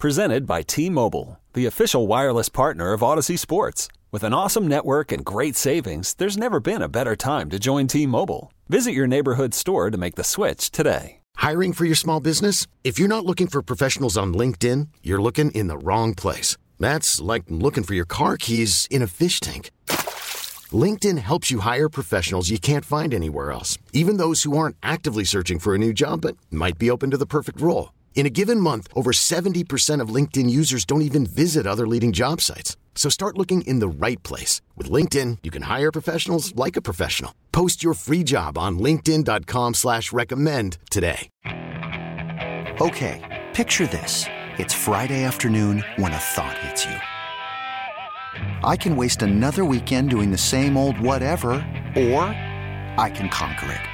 Presented by T-Mobile, the official wireless partner of Odyssey Sports. With an awesome network and great savings, there's never been a better time to join T-Mobile. Visit your neighborhood store to make the switch today. Hiring for your small business? If you're not looking for professionals on LinkedIn, you're looking in the wrong place. That's like looking for your car keys in a fish tank. LinkedIn helps you hire professionals you can't find anywhere else, even those who aren't actively searching for a new job but might be open to the perfect role. In a given month, over 70% of LinkedIn users don't even visit other leading job sites. So start looking in the right place. With LinkedIn, you can hire professionals like a professional. Post your free job on linkedin.com/recommend today. Okay, picture this. It's Friday afternoon when a thought hits you. I can waste another weekend doing the same old whatever, or I can conquer it.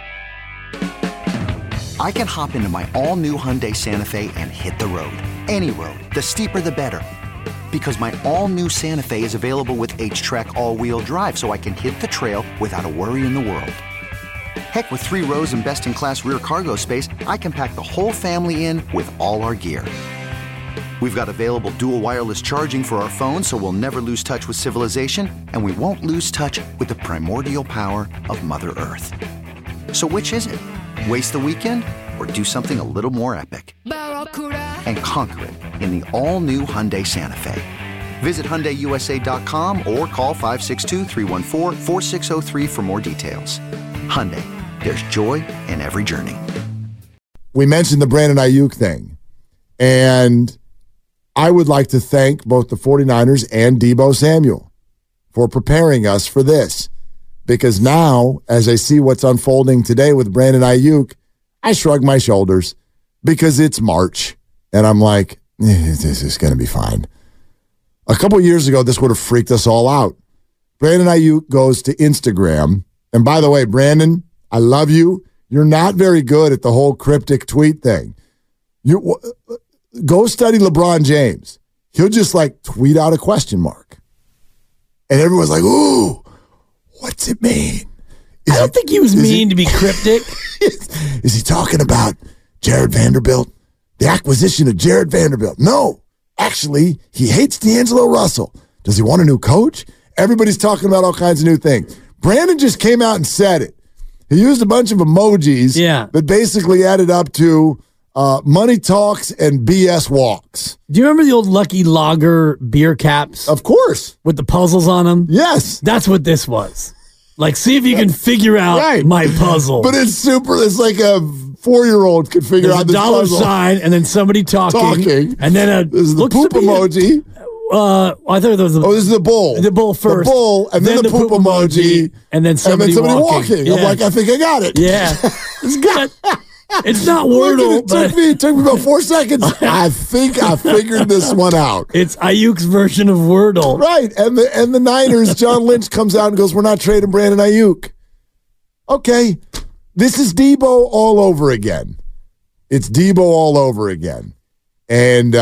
I can hop into my all-new Hyundai Santa Fe and hit the road. Any road. The steeper, the better. Because my all-new Santa Fe is available with H-Track all-wheel drive, so I can hit the trail without a worry in the world. Heck, with 3 rows and best-in-class rear cargo space, I can pack the whole family in with all our gear. We've got available dual wireless charging for our phones, so we'll never lose touch with civilization, and we won't lose touch with the primordial power of Mother Earth. So which is it? Waste the weekend or do something a little more epic? And conquer it in the all-new Hyundai Santa Fe. Visit HyundaiUSA.com or call 562-314-4603 for more details. Hyundai, there's joy in every journey. We mentioned the Brandon Ayuk thing, and I would like to thank both the 49ers and Deebo Samuel for preparing us for this. Because now, as I see what's unfolding today with Brandon Ayuk, I shrug my shoulders because it's March. And I'm like, this is going to be fine. A couple years ago, this would have freaked us all out. Brandon Ayuk goes to Instagram. And by the way, Brandon, I love you. You're not very good at the whole cryptic tweet thing. You go study LeBron James. He'll just like tweet out a question mark. And everyone's like, ooh. What's it mean? I don't think he was mean to be cryptic. Is he talking about Jared Vanderbilt? The acquisition of Jared Vanderbilt? No. Actually, he hates D'Angelo Russell. Does he want a new coach? Everybody's talking about all kinds of new things. Brandon just came out and said it. He used a bunch of emojis that basically added up to money talks and BS walks. Do you remember the old Lucky Lager beer caps? Of course. With the puzzles on them? Yes. That's what this was. Like, see if you can figure out my puzzle. But it's like a 4-year-old could figure out this puzzle. There's a $, and then somebody talking. And then this is the poop emoji. I thought it was this is the bull. The bull first. The bull, and then the poop emoji. And then somebody walking. Yeah. I'm like, I think I got it. Yeah. It's good. It's not Wordle. It took me about 4 seconds. I think I figured this one out. It's Ayuk's version of Wordle. Right. And the Niners, John Lynch comes out and goes, we're not trading Brandon Ayuk. Okay. This is Deebo all over again. It's Deebo all over again. And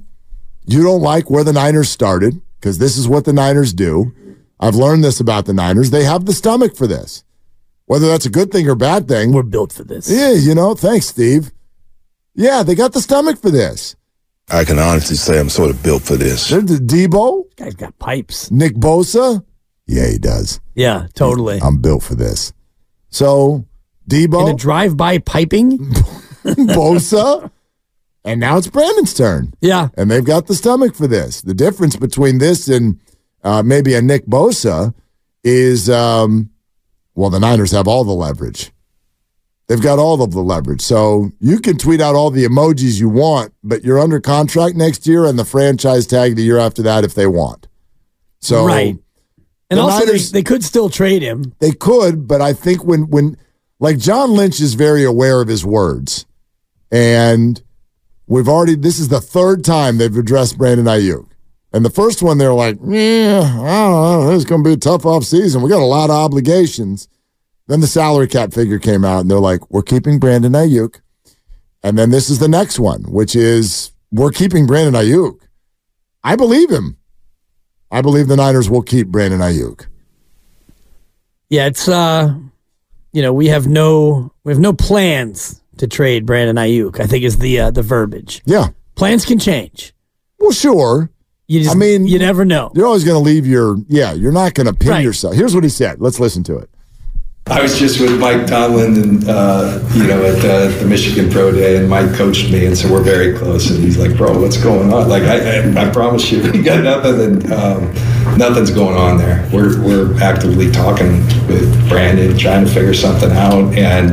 you don't like where the Niners started, because this is what the Niners do. I've learned this about the Niners. They have the stomach for this. Whether that's a good thing or bad thing. We're built for this. Yeah, thanks, Steve. Yeah, they got the stomach for this. I can honestly say I'm sort of built for this. Deebo? Guy's got pipes. Nick Bosa? Yeah, he does. Yeah, totally. I'm built for this. So, Deebo. In a drive-by piping? Bosa. And now it's Brandon's turn. Yeah. And they've got the stomach for this. The difference between this and maybe a Nick Bosa is... Well, the Niners have all the leverage. They've got all of the leverage. So you can tweet out all the emojis you want, but you're under contract next year and the franchise tag the year after that if they want. So right. And also, Niners, they could still trade him. They could, but I think when like John Lynch is very aware of his words. And this is the third time they've addressed Brandon Ayuk. And the first one, they're like, I don't know, it's going to be a tough offseason. We got a lot of obligations. Then the salary cap figure came out, and they're like, we're keeping Brandon Ayuk. And then this is the next one, which is, we're keeping Brandon Ayuk. I believe him. I believe the Niners will keep Brandon Ayuk. Yeah, it's, we have no plans to trade Brandon Ayuk, I think is the verbiage. Yeah. Plans can change. Well, sure. You never know. You're always going to leave you're not going to pin yourself. Here's what he said. Let's listen to it. I was just with Mike Tomlin and, at the Michigan Pro Day, and Mike coached me, and so we're very close. And he's like, bro, what's going on? Like, I promise you, we got nothing, and nothing's going on there. We're actively talking with Brandon, trying to figure something out. And,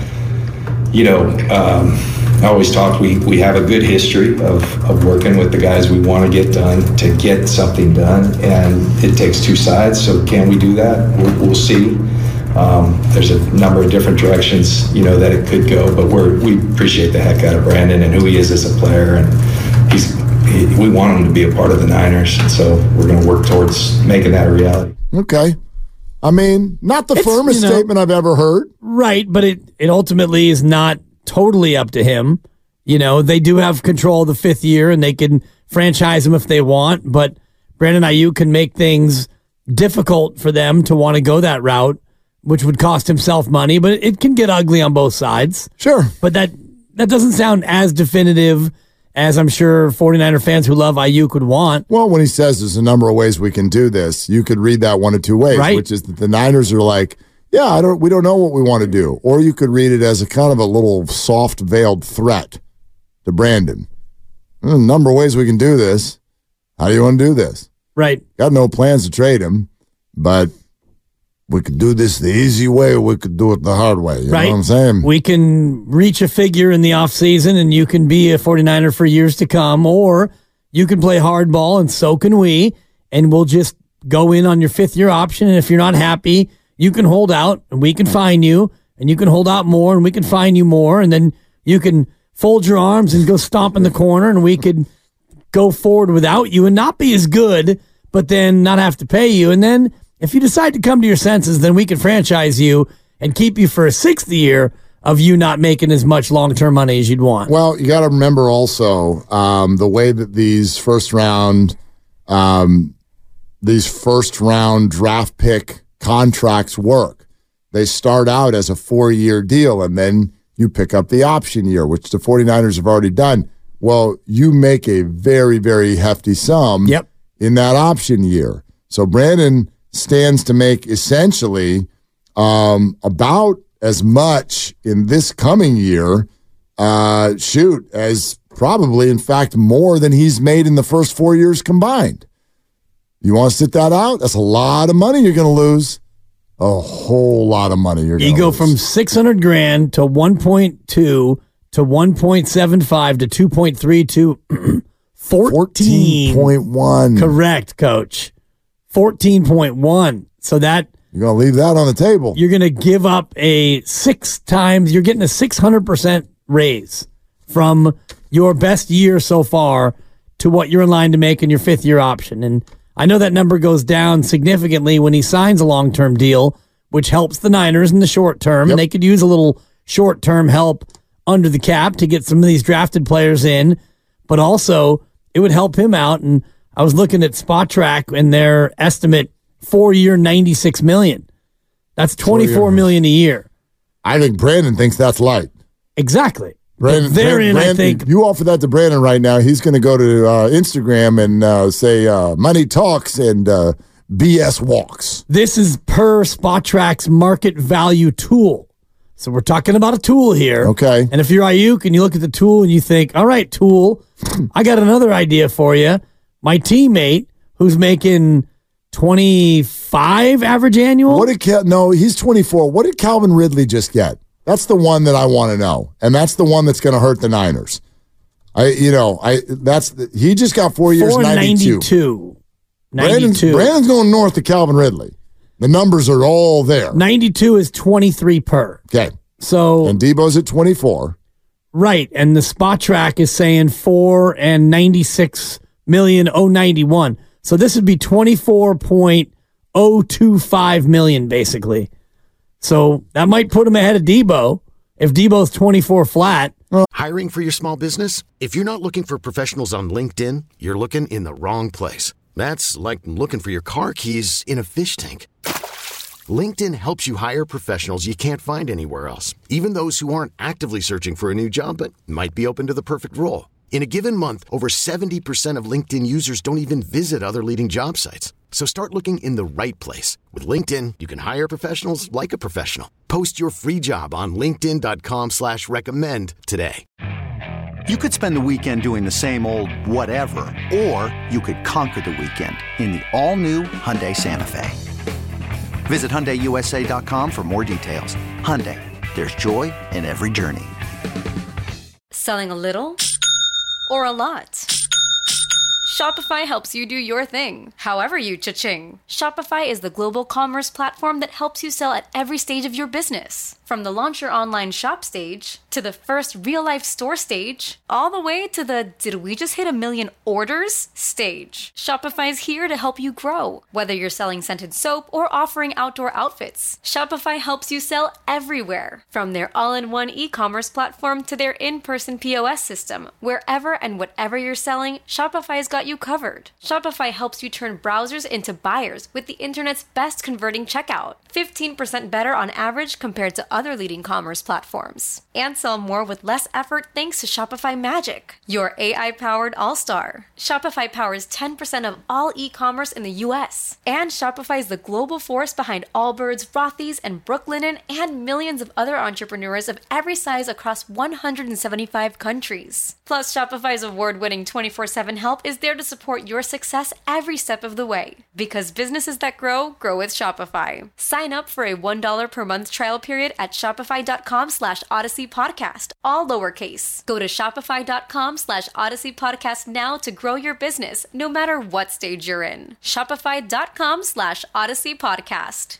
I always talk, we have a good history of working with the guys we want to get done to get something done, and it takes two sides. So can we do that? We'll see. There's a number of different directions, that it could go, but we appreciate the heck out of Brandon and who he is as a player, and we want him to be a part of the Niners, so we're going to work towards making that a reality. Okay. I mean, not the firmest statement I've ever heard. Right, but it ultimately is not totally up to him. They do have control of the fifth year, and they can franchise him if they want, but Brandon Ayuk can make things difficult for them to want to go that route, which would cost himself money, but it can get ugly on both sides. Sure. But that doesn't sound as definitive as I'm sure 49er fans who love Ayuk would want. Well, when he says there's a number of ways we can do this, you could read that one of two ways, right? Which is that the Niners are like, yeah, we don't know what we want to do. Or you could read it as a kind of a little soft veiled threat to Brandon. There's a number of ways we can do this. How do you want to do this? Right. Got no plans to trade him, but we could do this the easy way, or we could do it the hard way. You know what I'm saying? We can reach a figure in the offseason, and you can be a 49er for years to come, or you can play hardball, and so can we, and we'll just go in on your fifth-year option, and if you're not happy, you can hold out, and we can fine you, and you can hold out more, and we can fine you more, and then you can fold your arms and go stomp in the corner, and we could go forward without you and not be as good, but then not have to pay you, and then if you decide to come to your senses, then we can franchise you and keep you for a sixth year of you not making as much long-term money as you'd want. Well, you got to remember also the way that these first round draft pick contracts work. They start out as a 4-year deal, and then you pick up the option year, which the 49ers have already done. Well, you make a very, very hefty sum in that option year. So Brandon stands to make essentially about as much in this coming year, as probably, in fact, more than he's made in the first 4 years combined. You want to sit that out? That's a lot of money you're going to lose. A whole lot of money you're going to lose. You go from $600,000 to 1.2 to 1.75 to 2.3 to 14.1. Correct, Coach. 14.1. So that you're going to leave that on the table. You're going to give up you're getting a 600% raise from your best year so far to what you're in line to make in your fifth year option. And I know that number goes down significantly when he signs a long-term deal, which helps the Niners in the short term. And they could use a little short-term help under the cap to get some of these drafted players in, but also it would help him out. And I was looking at SpotTrack and their estimate 4-year, $96 million. That's $24 million a year. I think Brandon thinks that's light. Exactly. Brandon, I think you offer that to Brandon right now, he's going to go to Instagram and say money talks and BS walks. This is per SpotTrack's market value tool. So we're talking about a tool here. Okay. And if you're Ayuk and you look at the tool and you think, all right, tool, I got another idea for you. My teammate who's making 25 average annual. He's 24. What did Calvin Ridley just get? That's the one that I want to know. And that's the one that's going to hurt the Niners. He just got 4 years, 92. 92. Brandon's going north to Calvin Ridley. The numbers are all there. 92 is 23 per. Okay. So and Debo's at 24. Right. And the SpotTrack is saying 4 and 96 million 091. So this would be 24.025 million basically. So that might put him ahead of Debo if Debo's 24 flat. Hiring for your small business? If you're not looking for professionals on LinkedIn, you're looking in the wrong place. That's like looking for your car keys in a fish tank. LinkedIn helps you hire professionals you can't find anywhere else, even those who aren't actively searching for a new job but might be open to the perfect role. In a given month, over 70% of LinkedIn users don't even visit other leading job sites. So start looking in the right place. With LinkedIn, you can hire professionals like a professional. Post your free job on linkedin.com/recommend today. You could spend the weekend doing the same old whatever, or you could conquer the weekend in the all-new Hyundai Santa Fe. Visit HyundaiUSA.com for more details. Hyundai, there's joy in every journey. Selling a little or a lot? Shopify helps you do your thing, however you cha-ching. Shopify is the global commerce platform that helps you sell at every stage of your business. From the launch your online shop stage, to the first real-life store stage, all the way to the did we just hit 1 million orders stage. Shopify's here to help you grow. Whether you're selling scented soap or offering outdoor outfits, Shopify helps you sell everywhere. From their all-in-one e-commerce platform to their in-person POS system, wherever and whatever you're selling, Shopify's got you covered. Shopify helps you turn browsers into buyers with the internet's best converting checkout. 15% better on average compared to other leading commerce platforms. And sell more with less effort thanks to Shopify Magic, your AI-powered all-star. Shopify powers 10% of all e-commerce in the U.S. And Shopify is the global force behind Allbirds, Rothy's, and Brooklinen, and millions of other entrepreneurs of every size across 175 countries. Plus, Shopify's award-winning 24/7 help is there to support your success every step of the way. Because businesses that grow, grow with Shopify. Sign up for a $1 per month trial period at shopify.com/Odyssey Podcast, all lowercase. Go to shopify.com/Odyssey Podcast now to grow your business, no matter what stage you're in. Shopify.com/Odyssey Podcast.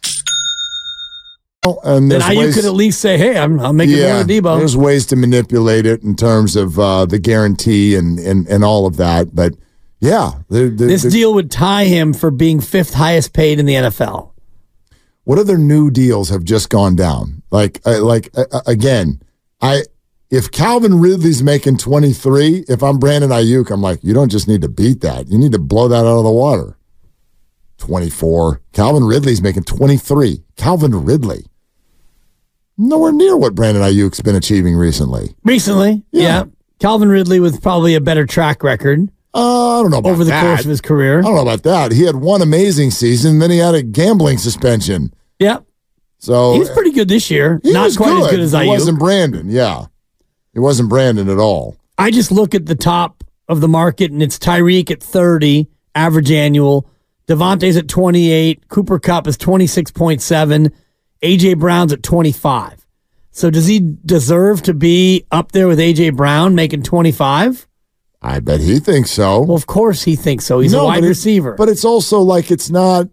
And then you could at least say, hey, I'll make it more Debo. There's ways to manipulate it in terms of the guarantee and all of that. But, yeah. This deal would tie him for being 5th highest paid in the NFL. What other new deals have just gone down? Again, if Calvin Ridley's making 23, if I'm Brandon Ayuk, I'm like, you don't just need to beat that. You need to blow that out of the water. 24. Calvin Ridley's making 23. Calvin Ridley. Nowhere near what Brandon Ayuk's been achieving recently. Yeah. Calvin Ridley with probably a better track record. I don't know about over the course of his career. I don't know about that. He had one amazing season, then he had a gambling suspension. Yeah. So he's pretty good this year. Not quite as good as Ayuk. He wasn't Brandon, yeah. It wasn't Brandon at all. I just look at the top of the market, and it's Tyreek at 30, average annual. Devontae's at 28. Cooper Kupp is 26.7. A.J. Brown's at 25. So does he deserve to be up there with A.J. Brown making 25? I bet he thinks so. Well, of course he thinks so. He's a wide receiver. But it's also like it's not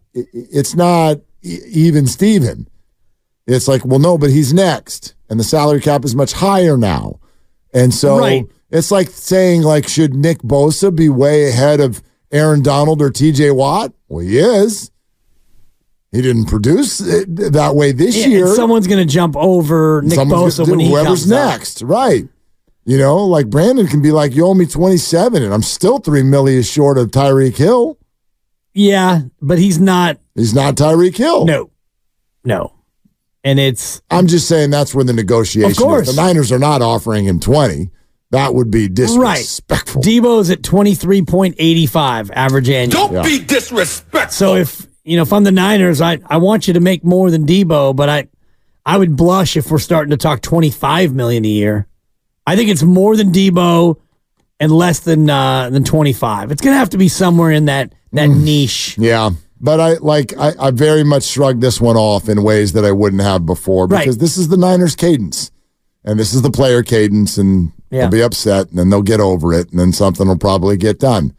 even Steven. It's like, well, no, but he's next. And the salary cap is much higher now. And so It's like saying, like, should Nick Bosa be way ahead of Aaron Donald or TJ Watt? Well, he is. He didn't produce it that way this year. And someone's going to jump over Nick Bosa when he whoever's comes next, right? You know, like Brandon can be like, you owe me 27, and I'm still $3 million short of Tyreek Hill. Yeah, but he's not. He's not Tyreek Hill. No. And I'm just saying that's where the negotiation is. Of course. The Niners are not offering him 20. That would be disrespectful. Right. Debo's at 23.85 average annual. Don't be disrespectful. So if I'm the Niners, I want you to make more than Debo, but I would blush if we're starting to talk $25 million a year. I think it's more than Debo and less than 25. It's going to have to be somewhere in that niche. Yeah. But I very much shrugged this one off in ways that I wouldn't have before because this is the Niners cadence. And this is the player cadence, and they'll be upset, and then they'll get over it, and then something will probably get done.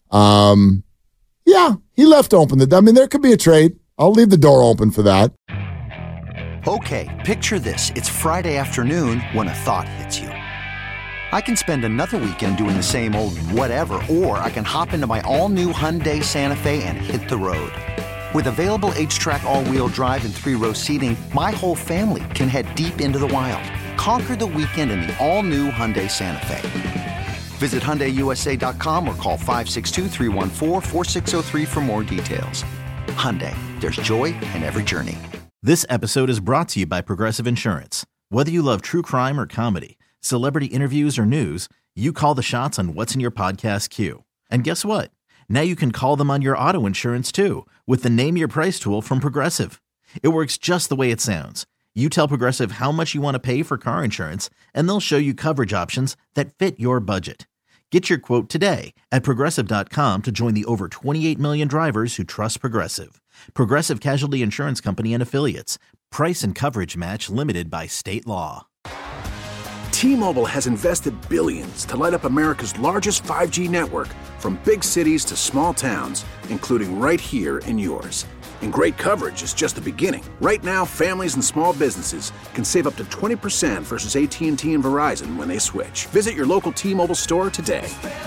He left open there could be a trade. I'll leave the door open for that. Okay, picture this. It's Friday afternoon when a thought hits you. I can spend another weekend doing the same old whatever, or I can hop into my all-new Hyundai Santa Fe and hit the road. With available H-Track all-wheel drive and 3-row seating, my whole family can head deep into the wild. Conquer the weekend in the all-new Hyundai Santa Fe. Visit HyundaiUSA.com or call 562-314-4603 for more details. Hyundai, there's joy in every journey. This episode is brought to you by Progressive Insurance. Whether you love true crime or comedy, celebrity interviews or news, You call the shots on what's in your podcast queue. And guess what? Now you can call them on your auto insurance too with the Name Your Price tool from Progressive. It works just the way it sounds. You tell Progressive how much you want to pay for car insurance, and they'll show you coverage options that fit your budget. Get your quote today at Progressive.com to join the over 28 million drivers who trust Progressive. Progressive Casualty Insurance Company and Affiliates. Price and coverage match limited by state law. T-Mobile has invested billions to light up America's largest 5G network, from big cities to small towns, including right here in yours. And great coverage is just the beginning. Right now, families and small businesses can save up to 20% versus AT&T and Verizon when they switch. Visit your local T-Mobile store today.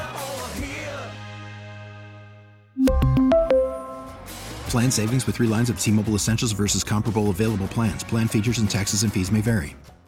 Plan savings with 3 lines of T-Mobile Essentials versus comparable available plans. Plan features and taxes and fees may vary.